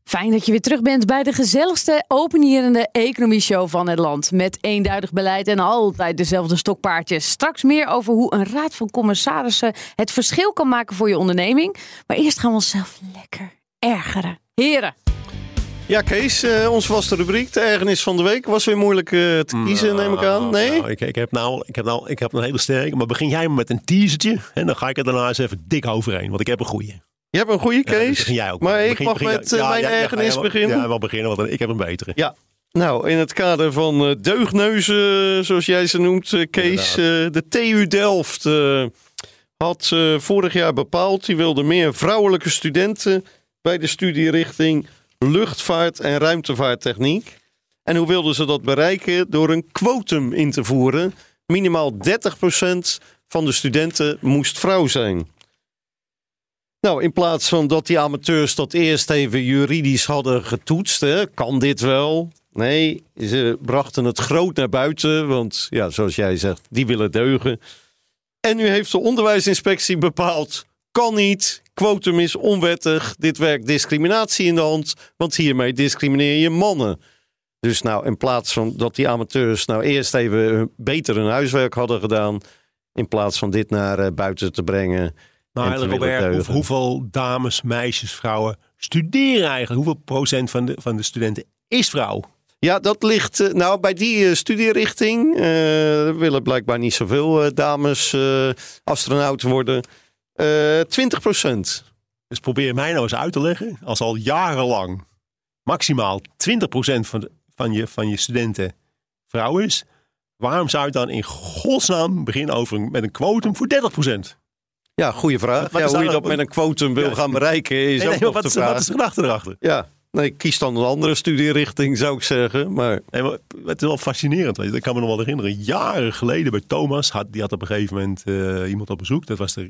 Fijn dat je weer terug bent bij de gezelligste openierende economie-show van het land. Met eenduidig beleid en altijd dezelfde stokpaardjes. Straks meer over hoe een raad van commissarissen het verschil kan maken voor je onderneming. Maar eerst gaan we onszelf lekker ergeren. Heren. Ja, Kees, onze vaste rubriek, de ergernis van de week. Was weer moeilijk te kiezen, neem ik aan. Nee? Nou, ik heb een hele sterke. Maar begin jij maar met een teasertje. En dan ga ik er daarna eens even dik overheen. Want ik heb een goeie. Je hebt een goede, Kees. Ja, begin jij ook. Maar ik mag met mijn ergernis beginnen. Ja, wel beginnen, want ik heb een betere. Ja, nou, in het kader van deugneuzen, zoals jij ze noemt, Kees. De TU Delft had vorig jaar bepaald, die wilde meer vrouwelijke studenten bij de studierichting luchtvaart en ruimtevaarttechniek. En hoe wilden ze dat bereiken? Door een quotum in te voeren. Minimaal 30% van de studenten moest vrouw zijn. Nou, in plaats van dat die amateurs dat eerst even juridisch hadden getoetst, kan dit wel? Nee, ze brachten het groot naar buiten, want ja, zoals jij zegt, die willen deugen. En nu heeft de onderwijsinspectie bepaald, kan niet, quotum is onwettig, dit werkt discriminatie in de hand, want hiermee discrimineer je mannen. Dus nou, in plaats van dat die amateurs nou eerst even beter hun huiswerk hadden gedaan, in plaats van dit naar buiten te brengen. Nou, Robert, hoeveel dames, meisjes, vrouwen studeren eigenlijk? Hoeveel procent van de studenten is vrouw? Ja, dat ligt bij die studierichting. Willen blijkbaar niet zoveel dames astronaut worden. 20%. Dus probeer mij nou eens uit te leggen. Als al jarenlang maximaal 20% van je studenten vrouw is. Waarom zou je dan in godsnaam beginnen met een quotum voor 30%? Ja, goede vraag. Hoe je dat met een quotum wil gaan bereiken is ook nog de vraag. Wat is de gedachte erachter? Ja, nee, kies dan een andere studierichting, zou ik zeggen. Maar het is wel fascinerend. Weet je. Ik kan me nog wel herinneren, jaren geleden bij Thomas, die had op een gegeven moment iemand op bezoek. Dat was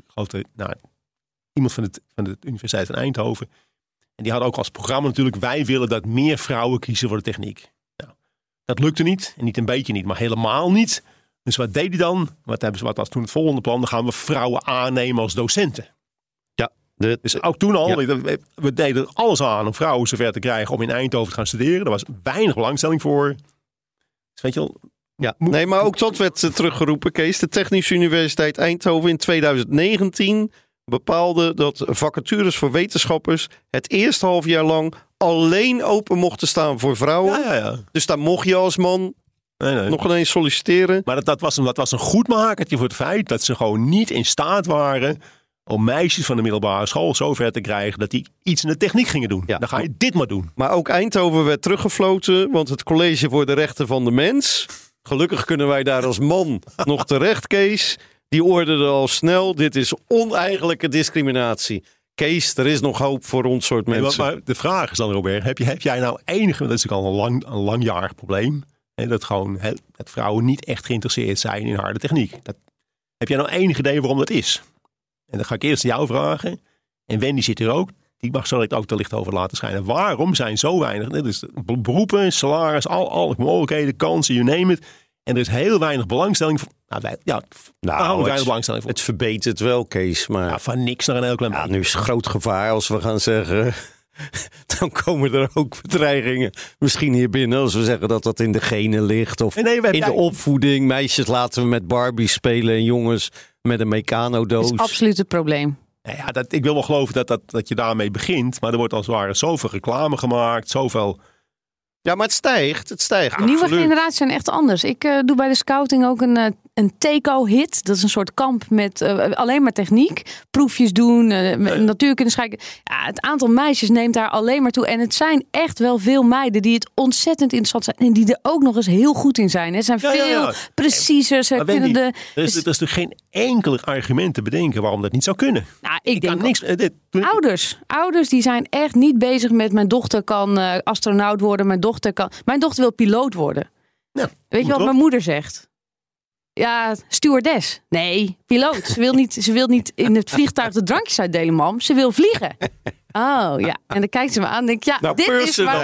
iemand van de Universiteit van Eindhoven. En die had ook als programma natuurlijk, wij willen dat meer vrouwen kiezen voor de techniek. Nou, dat lukte niet. En niet een beetje niet, maar helemaal niet. Dus wat deed hij dan? Wat was toen het volgende plan? Dan gaan we vrouwen aannemen als docenten. Ja. Dus ook toen al, we deden alles aan om vrouwen zover te krijgen om in Eindhoven te gaan studeren. Er was weinig belangstelling voor. Dus weet je wel. Ja, nee, maar ook dat werd teruggeroepen, Kees. De Technische Universiteit Eindhoven in 2019 bepaalde dat vacatures voor wetenschappers het eerste half jaar lang alleen open mochten staan voor vrouwen. Ja. Dus daar mocht je als man nog ineens solliciteren. Maar dat was een goed makertje voor het feit dat ze gewoon niet in staat waren om meisjes van de middelbare school zover te krijgen dat die iets in de techniek gingen doen. Ja. Dan ga je dit maar doen. Maar ook Eindhoven werd teruggefloten, want het College voor de Rechten van de Mens, gelukkig kunnen wij daar als man nog terecht, Kees, die oordeelde al snel, dit is oneigenlijke discriminatie. Kees, er is nog hoop voor ons soort mensen. Maar de vraag is dan, Robert, heb jij nou enige, dat is al een langjarig probleem, dat vrouwen niet echt geïnteresseerd zijn in harde techniek. Heb jij nou enig idee waarom dat is? En dan ga ik eerst jou vragen. En Wendy zit hier ook. Die mag zo ook te licht over laten schijnen. Waarom zijn zo weinig? Dus beroepen, salaris, alle mogelijkheden, kansen, you name it. En er is heel weinig belangstelling voor. Weinig belangstelling voor. Het verbetert wel, Kees. Maar van niks naar een heel klein beetje. Nu is het groot gevaar als we gaan zeggen. Dan komen er ook bedreigingen misschien hier binnen. Als we zeggen dat dat in de genen ligt. Of in de opvoeding. Meisjes laten we met Barbie spelen. En jongens met een Meccano-doos. Dat is absoluut het probleem. Ik wil wel geloven dat je daarmee begint. Maar er wordt als het ware zoveel reclame gemaakt. Zoveel. Ja, maar het stijgt. De nieuwe generaties zijn echt anders. Ik doe bij de scouting ook een TECO-hit. Dat is een soort kamp met alleen maar techniek. Proefjes doen, natuurkunde schrijven. Ja, het aantal meisjes neemt daar alleen maar toe. En het zijn echt wel veel meiden die het ontzettend interessant zijn. En die er ook nog eens heel goed in zijn. Het zijn veel preciezer. Ze kunnen er is natuurlijk geen enkel argument te bedenken waarom dat niet zou kunnen. Nou, ik denk niks. Ouders die zijn echt niet bezig met mijn dochter kan astronaut worden. Mijn dochter wil piloot worden. Ja, weet je wat mijn moeder zegt? Ja, stewardess. Nee, piloot. Ze wil niet in het vliegtuig de drankjes uitdelen, mam. Ze wil vliegen. Oh ja. En dan kijkt ze me aan en denkt, dit is waar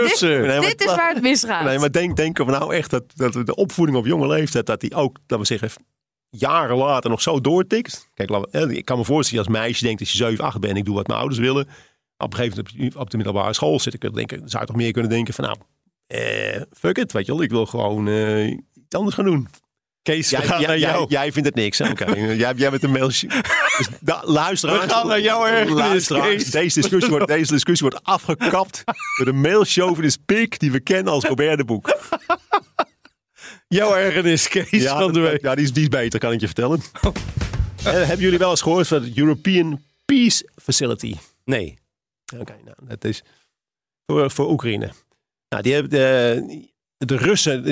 het misgaat. Nee, maar denken we nou echt dat de opvoeding op jonge leeftijd, dat die ook, dat we zeggen, jaren later nog zo doortikt? Kijk, ik kan me voorstellen als meisje denkt dat je 7, 8 bent, ik doe wat mijn ouders willen. op een gegeven moment op de middelbare school zit. Dan zou je toch meer kunnen denken van fuck it, weet je wel. Ik wil gewoon iets anders gaan doen. Kees, we gaan naar jou. Jij vindt het niks. Oké. Jij bent een mailtje. Dus luisteraars. We gaan naar jou ergens. Deze discussie wordt afgekapt door de mailchauvinisme die we kennen als Robert de Boek. Jouw ergernis, Kees, van de week. Ja, die is beter, kan ik je vertellen. Hebben jullie wel eens gehoord van het European Peace Facility? Nee. Oké, nou, dat is voor Oekraïne. Nou, die hebben de Russen...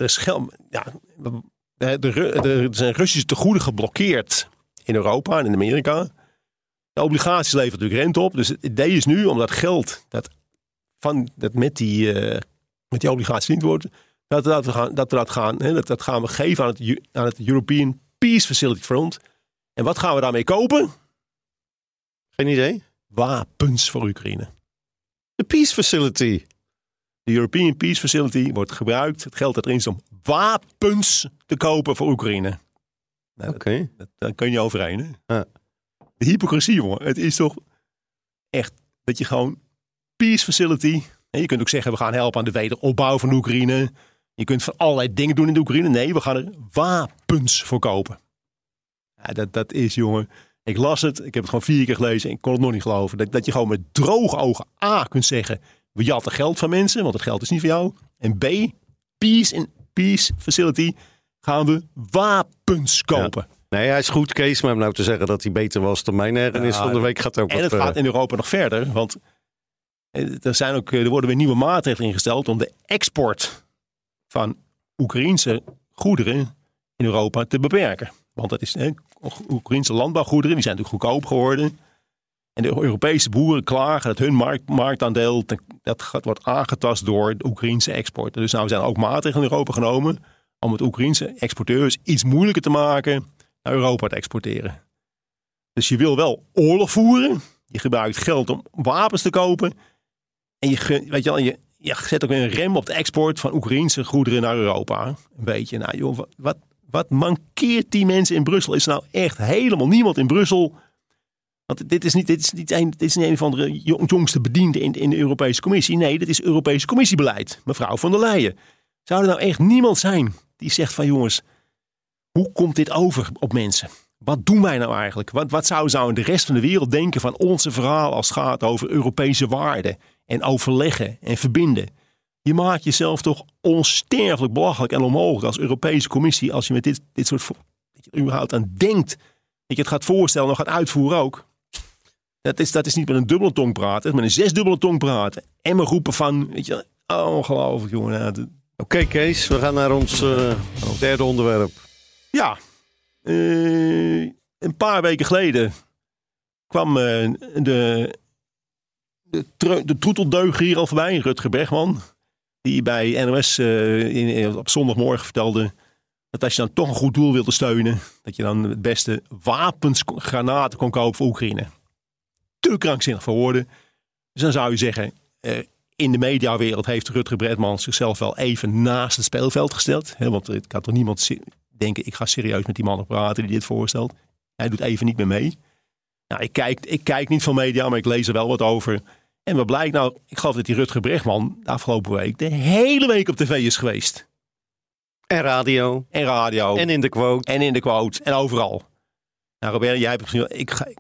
Er zijn Russische tegoeden geblokkeerd in Europa en in Amerika. De obligaties leveren natuurlijk rente op. Dus het idee is nu om dat geld dat met die obligaties niet wordt... Dat gaan we geven aan het European Peace Facility Front. En wat gaan we daarmee kopen? Geen idee. Wapens voor Oekraïne. De Peace Facility. De European Peace Facility wordt gebruikt. Het geld dat erin is om wapens te kopen voor Oekraïne. Nou, Oké. Daar kun je overheen. Hè? Ja. De hypocrisie, jongen. Het is toch echt dat je gewoon Peace Facility... En je kunt ook zeggen, we gaan helpen aan de wederopbouw van Oekraïne. Je kunt van allerlei dingen doen in de Oekraïne. Nee, we gaan er wapens voor kopen. Ja, dat is, jongen... Ik las het, ik heb het gewoon 4 keer gelezen en ik kon het nog niet geloven. Dat je gewoon met droge ogen A kunt zeggen... we jatten geld van mensen, want het geld is niet voor jou. En B, Peace Facility, gaan we wapens kopen. Ja. Nee, hij is goed, Kees, maar om nou te zeggen dat hij beter was dan mijn ergernis van de week gaat ook. En het gaat in Europa nog verder, want er worden weer nieuwe maatregelen ingesteld om de export van Oekraïense goederen in Europa te beperken. Want dat is Oekraïense landbouwgoederen, die zijn natuurlijk goedkoop geworden. En de Europese boeren klagen dat hun marktaandeel wordt aangetast door de Oekraïense export. Dus nou zijn er ook maatregelen in Europa genomen om het Oekraïense exporteurs iets moeilijker te maken naar Europa te exporteren. Dus je wil wel oorlog voeren. Je gebruikt geld om wapens te kopen. En je zet ook een rem op de export van Oekraïense goederen naar Europa. Een beetje. Nou joh, wat mankeert die mensen in Brussel? Is er nou echt helemaal niemand in Brussel? Want dit is niet een van de jongste bedienden in de Europese Commissie. Nee, dit is Europese Commissiebeleid. Mevrouw von der Leyen. Zou er nou echt niemand zijn die zegt van jongens, hoe komt dit over op mensen? Wat doen wij nou eigenlijk? Wat zou de rest van de wereld denken van onze verhaal als het gaat over Europese waarden en overleggen en verbinden? Je maakt jezelf toch onsterfelijk belachelijk en onmogelijk als Europese Commissie als je met dit soort dat je er überhaupt aan denkt. Dat je het gaat voorstellen en gaat uitvoeren ook. Dat is niet met een dubbele tong praten, het is met een 6-dubbele tong praten. En me roepen van, weet je, ongelooflijk jongen. Oké, Kees, we gaan naar ons derde onderwerp. Ja, een paar weken geleden kwam de troeteldeuger hier al voorbij, Rutger Bregman. Die bij NOS op zondagmorgen vertelde dat als je dan toch een goed doel wilde steunen, dat je dan het beste wapens, granaten kon kopen voor Oekraïne. Te krankzinnig voor woorden. Dus dan zou je zeggen, in de mediawereld heeft Rutger Bregman zichzelf wel even naast het speelveld gesteld. Hè, want ik kan toch niemand denken, ik ga serieus met die mannen praten die dit voorstelt. Hij doet even niet meer mee. Nou, ik kijk niet van media, maar ik lees er wel wat over. En wat blijkt nou, ik geloof dat die Rutger Bregman de afgelopen week de hele week op tv is geweest. En radio. En in de quote. En overal. Nou Robert, jij hebt gezien,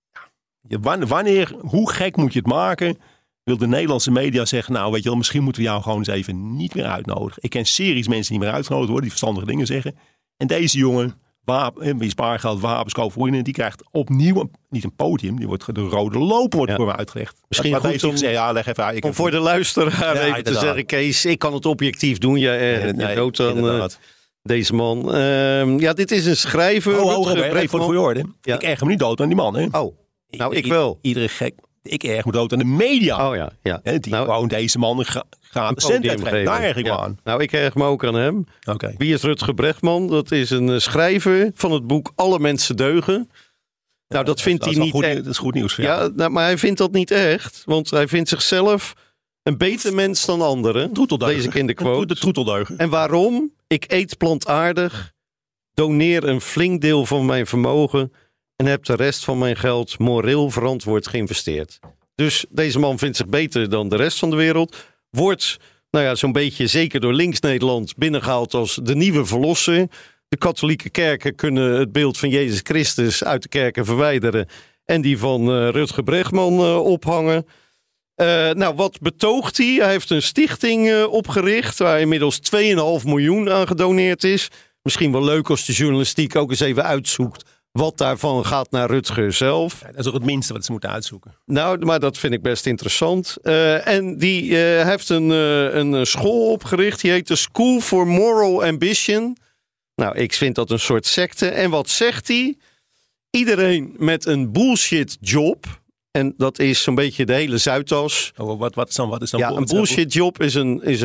hoe gek moet je het maken? Wil de Nederlandse media zeggen, nou weet je wel, misschien moeten we jou gewoon eens even niet meer uitnodigen. Ik ken series mensen die niet meer uitgenodigd worden, die verstandige dingen zeggen. En deze jongen, wie spaargeld, wapens kopen, die krijgt opnieuw niet een podium, die wordt de rode loper voor me uitgelegd. Misschien goed om, leg even uit. Om voor de luisteraar even te zeggen, Kees, ik kan het objectief doen. Jij dood dan deze man. Dit is een schrijver. Even voor je orde. Ja. Ik erger me niet dood aan die man. Hè? Oh, nou ik wel. Iedere gek. Ik erg me dood aan de media. Oh ja. Die gewoon deze man gaan centen geven. Daar erg ik me aan. Nou, ik erg me ook aan hem. Okay. Wie is Rutger Bregman? Dat is een schrijver van het boek Alle Mensen Deugen. Nou, dat vindt hij niet echt. Dat is goed nieuws voor jou. Ja, maar hij vindt dat niet echt. Want hij vindt zichzelf een beter mens dan anderen. Lees ik in de quote. De troeteldeuger. En waarom? Ik eet plantaardig, doneer een flink deel van mijn vermogen en heb de rest van mijn geld moreel verantwoord geïnvesteerd. Dus deze man vindt zich beter dan de rest van de wereld. Wordt zo'n beetje, zeker door links-Nederland, binnengehaald als de nieuwe verlosser. De katholieke kerken kunnen het beeld van Jezus Christus uit de kerken verwijderen. En die van Rutger Bregman ophangen. Wat betoogt hij? Hij heeft een stichting opgericht waar inmiddels 2,5 miljoen aan gedoneerd is. Misschien wel leuk als de journalistiek ook eens even uitzoekt wat daarvan gaat naar Rutger zelf. Ja, dat is ook het minste wat ze moeten uitzoeken. Nou, maar dat vind ik best interessant. En die heeft een school opgericht. Die heet de School for Moral Ambition. Nou, ik vind dat een soort secte. En wat zegt hij? Iedereen met een bullshit job. En dat is zo'n beetje de hele Zuidas. Oh, wat is dan? Ja, een bullshit job is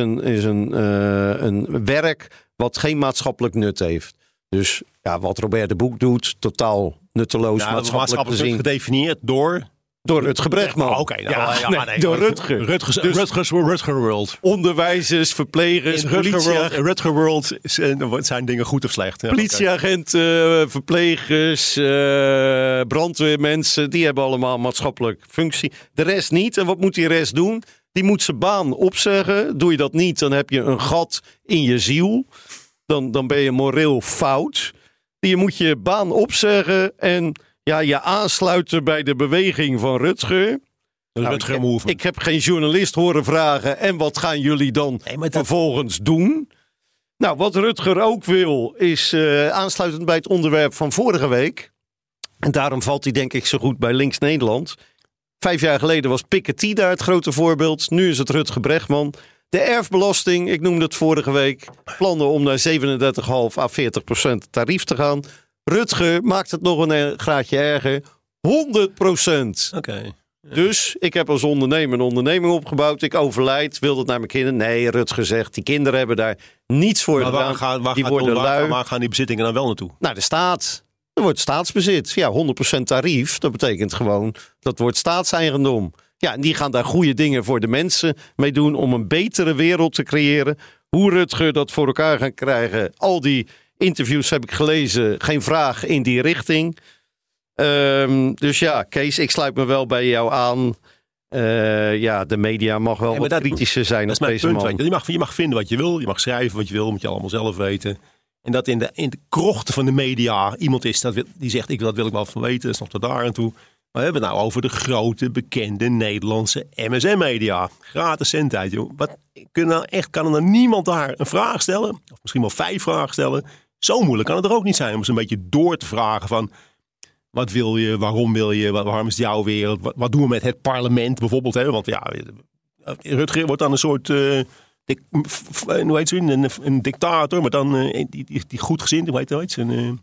een werk wat geen maatschappelijk nut heeft. Dus ja, wat Robert de Boek doet, totaal nutteloos maatschappelijk gezien. Gedefinieerd door Rutger Bregman. Oké. Door Rutger. Rutger World. Onderwijzers, verplegers, Rutger World zijn dingen goed of slecht. Ja, politieagenten, verplegers, brandweermensen, die hebben allemaal maatschappelijk functie. De rest niet. En wat moet die rest doen? Die moet zijn baan opzeggen. Doe je dat niet, dan heb je een gat in je ziel. Dan ben je moreel fout. Je moet je baan opzeggen en je aansluiten bij de beweging van Rutger. Ik heb geen journalist horen vragen. En wat gaan jullie dan vervolgens doen? Nou, wat Rutger ook wil is aansluitend bij het onderwerp van vorige week. En daarom valt hij denk ik zo goed bij Links Nederland. 5 jaar geleden was Piketty daar het grote voorbeeld. Nu is het Rutger Bregman. De erfbelasting, ik noemde het vorige week. Plannen om naar 37,5 à 40% tarief te gaan. Rutger maakt het nog een graadje erger. 100%. Oké. Dus ik heb als ondernemer een onderneming opgebouwd. Ik overlijd, wil dat naar mijn kinderen. Nee, Rutger zegt, die kinderen hebben daar niets voor gedaan. Waar gaan die bezittingen dan wel naartoe? Naar de staat. Er wordt staatsbezit. Ja, 100% tarief. Dat betekent gewoon, dat wordt staatseigendom. Ja, en die gaan daar goede dingen voor de mensen mee doen om een betere wereld te creëren. Hoe Rutger dat voor elkaar gaat krijgen. Al die interviews heb ik gelezen. Geen vraag in die richting. Dus ja, Kees, ik sluit me wel bij jou aan. De media mag wel wat kritischer zijn op deze man. Je mag vinden wat je wil. Je mag schrijven wat je wil. Moet je allemaal zelf weten. En dat in de krochten van de media iemand is die zegt, dat wil ik wel van weten. Dat is nog tot daar en toe. Maar we hebben het nou over de grote, bekende Nederlandse MSM-media. Gratis zendtijd, joh. Kan er nou niemand daar een vraag stellen? Of misschien wel 5 vragen stellen? Zo moeilijk kan het er ook niet zijn om eens een beetje door te vragen van, wat wil je, waarom wil je, waarom is het jouw wereld? Wat doen we met het parlement bijvoorbeeld? Hè? Want ja, Rutger wordt dan een soort, een dictator, maar dan die goedgezind, hoe heet dat?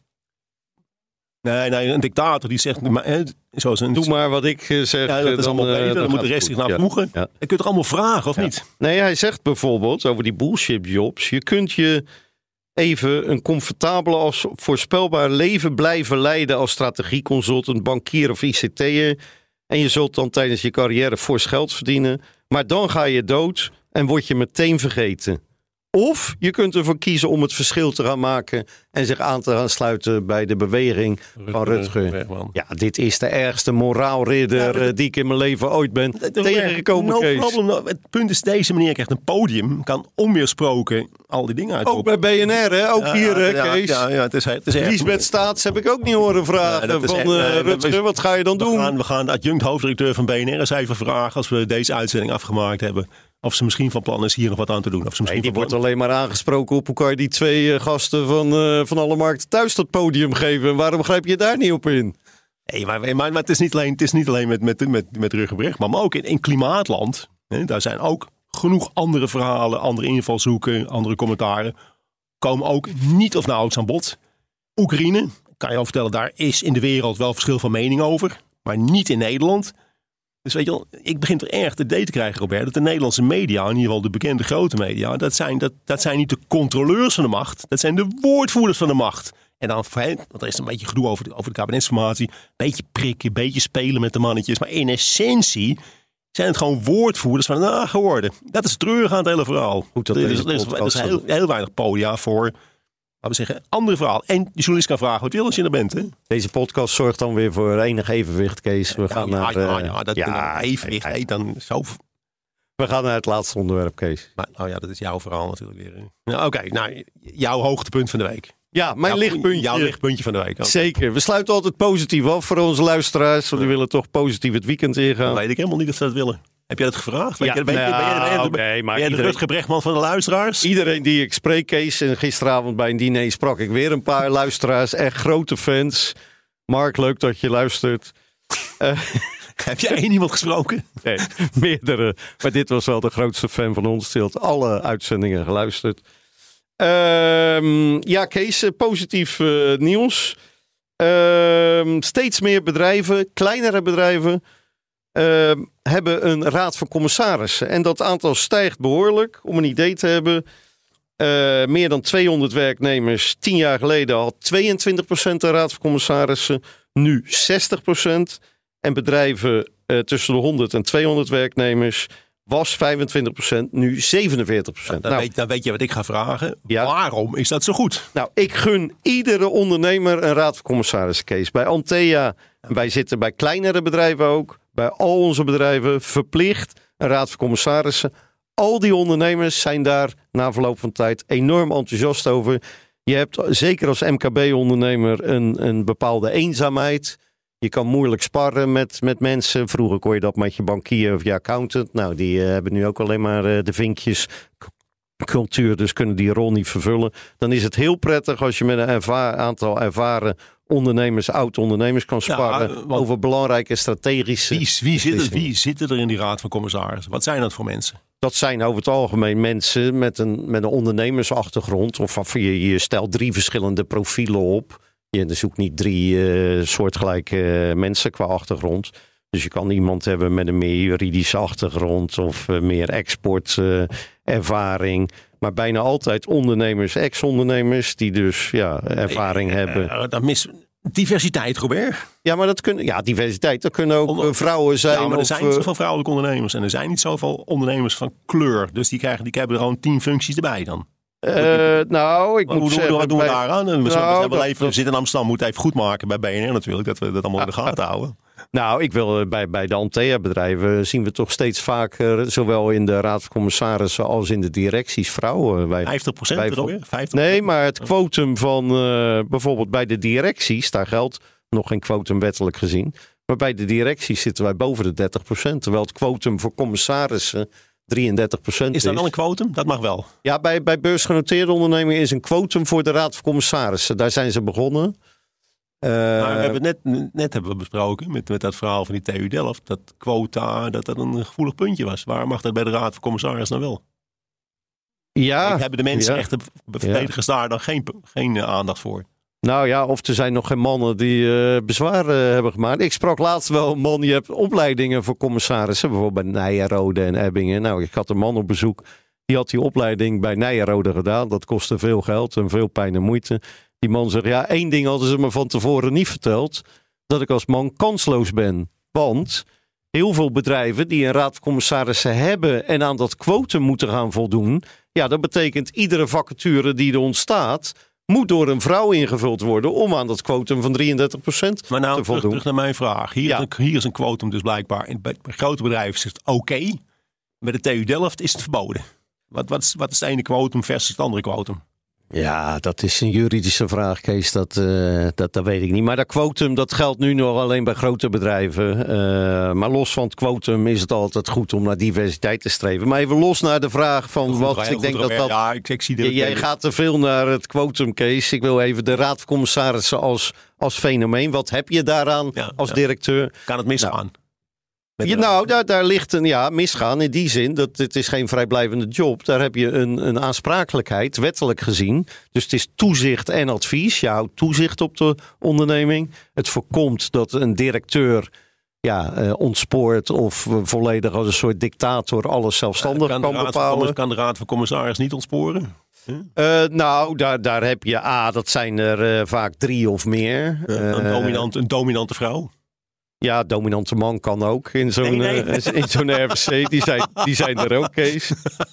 Nee, een dictator die zegt, doe maar wat ik zeg. Ja, dat is allemaal beter. Dan moet de rest zich naar voegen. Ja. Je kunt toch allemaal vragen, of niet? Nee, hij zegt bijvoorbeeld over die bullshit jobs. Je kunt je even een comfortabel als voorspelbaar leven blijven leiden als strategieconsultant, bankier of ICT'er. En je zult dan tijdens je carrière fors geld verdienen. Maar dan ga je dood en word je meteen vergeten. Of je kunt ervoor kiezen om het verschil te gaan maken en zich aan te gaan sluiten bij de beweging van Rutger. Ja, dit is de ergste moraalridder die ik in mijn leven ooit ben tegengekomen, Kees. Het punt is, deze meneer krijgt een podium, kan onweersproken al die dingen uitroepen. Ook bij BNR, hè? Ook hier, Kees. Ja, het is Lisbeth Staats heb ik ook niet horen vragen Rutger, wat ga je dan doen? We gaan de adjunct hoofddirecteur van BNR eens even vragen als we deze uitzending afgemaakt hebben. Of ze misschien van plan is hier nog wat aan te doen. Of ze misschien die wordt alleen maar aangesproken op hoe kan je die 2 gasten van alle markten thuis dat podium geven. En waarom grijp je daar niet op in? Nee, maar het is niet alleen met Rutger Bregman, maar ook in klimaatland. Hè, daar zijn ook genoeg andere verhalen, andere invalshoeken, andere commentaren. Komen ook niet of nauwelijks aan bod. Oekraïne, kan je al vertellen, daar is in de wereld wel verschil van mening over. Maar niet in Nederland. Dus weet je wel, ik begin er erg te krijgen, Robert, dat de Nederlandse media, in ieder geval de bekende grote media, dat zijn niet de controleurs van de macht, dat zijn de woordvoerders van de macht. En dan, want er is een beetje gedoe over de kabinetsformatie, een beetje prikken, een beetje spelen met de mannetjes, maar in essentie zijn het gewoon woordvoerders van de geworden. Dat is treurig aan het hele verhaal. Goed, er is heel weinig podia voor we zeggen, andere verhaal. En de journalist kan vragen wat wil als je er bent. Hè? Deze podcast zorgt dan weer voor enig evenwicht, Kees. We gaan naar evenwicht. Hey, dan zo. We gaan naar het laatste onderwerp, Kees. Dat is jouw verhaal natuurlijk weer. Nou, Oké, jouw hoogtepunt van de week. Ja, mijn lichtpuntje. Jouw lichtpuntje van de week. Okay. Zeker. We sluiten altijd positief af voor onze luisteraars. Want die willen toch positief het weekend ingaan. Dan weet ik helemaal niet of ze dat willen. Heb jij dat gevraagd? Ja, ben jij de Rutger Brechtman van de luisteraars? Iedereen die ik spreek, Kees. En gisteravond bij een diner sprak ik weer een paar luisteraars. Echt grote fans. Mark, leuk dat je luistert. Heb jij één iemand gesproken? Nee, meerdere. Maar dit was wel de grootste fan van ons. Die had alle uitzendingen geluisterd. Kees, positief nieuws. Steeds meer bedrijven, kleinere bedrijven, hebben een raad van commissarissen. En dat aantal stijgt behoorlijk. Om een idee te hebben, meer dan 200 werknemers. 10 jaar geleden had 22% een raad van commissarissen. Nu 60%. En bedrijven tussen de 100 en 200 werknemers was 25%, nu 47%. Dan weet je wat ik ga vragen. Ja. Waarom is dat zo goed? Nou, ik gun iedere ondernemer een raad van commissarissen, Kees. Bij Antea, wij zitten bij kleinere bedrijven ook. Bij al onze bedrijven verplicht een raad van commissarissen. Al die ondernemers zijn daar na verloop van tijd enorm enthousiast over. Je hebt zeker als MKB-ondernemer een bepaalde eenzaamheid. Je kan moeilijk sparren met mensen. Vroeger kon je dat met je bankier of je accountant. Nou, die hebben nu ook alleen maar de vinkjes cultuur, dus kunnen die rol niet vervullen. Dan is het heel prettig als je met een aantal ervaren ondernemers, oud-ondernemers kan sparren over belangrijke strategische... Wie zitten er in die raad van commissarissen? Wat zijn dat voor mensen? Dat zijn over het algemeen mensen met een ondernemersachtergrond. Of je stelt 3 verschillende profielen op. Je zoekt niet 3 soortgelijke mensen qua achtergrond. Dus je kan iemand hebben met een meer juridische achtergrond of meer exportervaring. Maar bijna altijd ondernemers, ex-ondernemers die dus ervaring hebben. Dat mis diversiteit, Robert. Ja, maar diversiteit. Dat kunnen ook vrouwen zijn. Ja, maar er zijn niet zoveel vrouwelijke ondernemers. En er zijn niet zoveel ondernemers van kleur. Dus die hebben er gewoon 10 functies erbij dan. Wat doen we daaraan? We zitten in Amsterdam, moeten even goed maken bij BNR natuurlijk, dat we dat allemaal in de gaten houden. Nou, ik wil bij de Antea-bedrijven zien we toch steeds vaker, zowel in de raad van commissarissen als in de directies, vrouwen. 50% alweer? 50%? Nee, maar het quotum van bijvoorbeeld bij de directies, daar geldt nog geen quotum wettelijk gezien. Maar bij de directies zitten wij boven de 30%. Terwijl het quotum voor commissarissen 33% is dat wel een quotum? Dat mag wel. Ja, bij beursgenoteerde ondernemingen is een quotum voor de raad van commissarissen. Daar zijn ze begonnen. We hebben het net hebben we besproken met dat verhaal van die TU Delft. Dat quota, dat een gevoelig puntje was. Waar mag dat bij de raad van commissarissen nou wel? Ja. Hebben de mensen echte verdedigers daar dan geen aandacht voor? Nou ja, of er zijn nog geen mannen die bezwaar hebben gemaakt. Ik sprak laatst wel een man, je hebt opleidingen voor commissarissen. Bijvoorbeeld bij Nijenrode en Ebbingen. Nou, ik had een man op bezoek. Die had die opleiding bij Nijenrode gedaan. Dat kostte veel geld en veel pijn en moeite. Die man zegt, 1 ding hadden ze me van tevoren niet verteld. Dat ik als man kansloos ben. Want heel veel bedrijven die een raad van commissarissen hebben en aan dat quotum moeten gaan voldoen. Ja, dat betekent iedere vacature die er ontstaat moet door een vrouw ingevuld worden om aan dat quotum van 33% maar nou, te voldoen. Terug naar mijn vraag. Hier is een quotum dus blijkbaar. Bij grote bedrijven is het oké. Bij de TU Delft is het verboden. Wat is het ene quotum versus het andere quotum? Ja, dat is een juridische vraag, Kees. Dat weet ik niet. Maar dat quotum, dat geldt nu nog alleen bij grote bedrijven. Maar los van het quotum is het altijd goed om naar diversiteit te streven. Maar even los naar de vraag van goed, wat ik denk dat... Ja, ik zie jij gaat te veel naar het quotum, Kees. Ik wil even de raad van commissarissen als fenomeen. Wat heb je daaraan als directeur? Kan het misgaan? Daar ligt een misgaan in die zin dat het is geen vrijblijvende job. Daar heb je een aansprakelijkheid, wettelijk gezien. Dus het is toezicht en advies. Je houdt toezicht op de onderneming. Het voorkomt dat een directeur ontspoort of volledig als een soort dictator alles zelfstandig kan bepalen. Kan de raad van commissaris niet ontsporen? Daar heb je dat zijn er vaak 3 of meer. Een dominante vrouw? Ja, dominante man kan ook in zo'n in zo'n RVC. Die zijn er ook, Kees.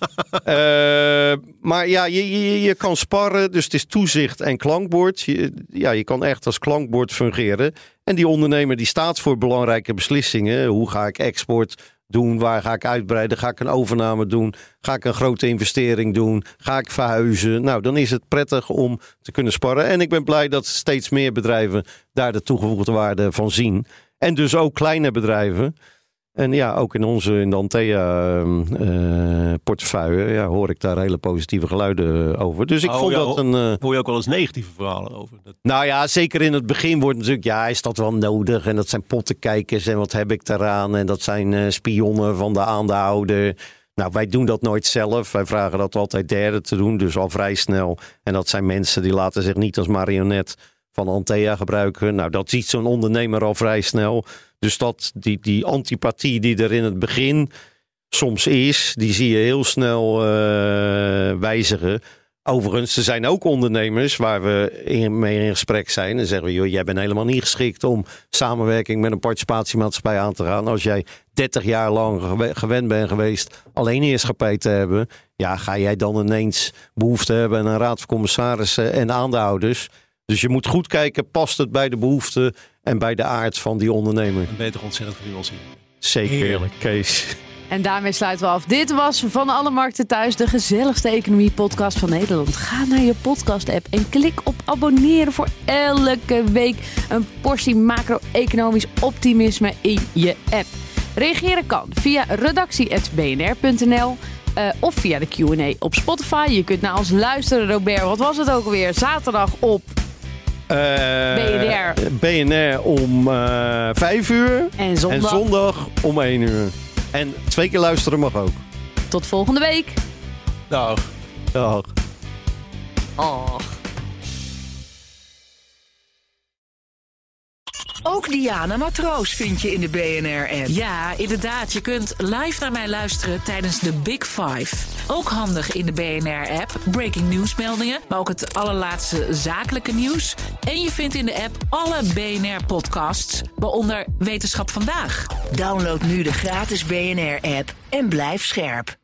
Maar ja, je kan sparren. Dus het is toezicht en klankbord. Je kan echt als klankbord fungeren. En die ondernemer die staat voor belangrijke beslissingen. Hoe ga ik export doen? Waar ga ik uitbreiden? Ga ik een overname doen? Ga ik een grote investering doen? Ga ik verhuizen? Nou, dan is het prettig om te kunnen sparren. En ik ben blij dat steeds meer bedrijven daar de toegevoegde waarde van zien. En dus ook kleine bedrijven. En ja, ook in de Antea portefeuille hoor ik daar hele positieve geluiden over. Dus ik vond dat hoor je ook wel eens negatieve verhalen over? Nou ja, zeker in het begin wordt natuurlijk, is dat wel nodig? En dat zijn pottenkijkers en wat heb ik daaraan? En dat zijn spionnen van de aandeelhouder. Nou, wij doen dat nooit zelf. Wij vragen dat altijd derden te doen, dus al vrij snel. En dat zijn mensen die laten zich niet als marionet van Antea gebruiken. Nou, dat ziet zo'n ondernemer al vrij snel. Dus die antipathie die er in het begin soms is, die zie je heel snel wijzigen. Overigens, er zijn ook ondernemers waar we mee in gesprek zijn. En zeggen we, joh, jij bent helemaal niet geschikt om samenwerking met een participatiemaatschappij aan te gaan. Als jij 30 jaar lang gewend bent geweest alleen heerschappij te hebben. Ja, ga jij dan ineens behoefte hebben aan een raad van commissarissen en aandeelhouders? Dus je moet goed kijken, past het bij de behoeften en bij de aard van die ondernemer? Dan ben je toch ontzettend genuanceerd. Zeker, heerlijk. Kees. En daarmee sluiten we af. Dit was Van Alle Markten Thuis, de gezelligste economie-podcast van Nederland. Ga naar je podcast-app en klik op abonneren voor elke week een portie macro-economisch optimisme in je app. Reageren kan via redactie@bnr.nl of via de Q&A op Spotify. Je kunt naar ons luisteren, Robert. Wat was het ook alweer? Zaterdag op BNR om 5 uur. En zondag om 1 uur. En 2 keer luisteren mag ook. Tot volgende week. Dag. Dag. Ook Diana Matroos vind je in de BNR-app. Ja, inderdaad. Je kunt live naar mij luisteren tijdens de Big Five. Ook handig in de BNR-app. Breaking nieuwsmeldingen, maar ook het allerlaatste zakelijke nieuws. En je vindt in de app alle BNR-podcasts, waaronder Wetenschap Vandaag. Download nu de gratis BNR-app en blijf scherp.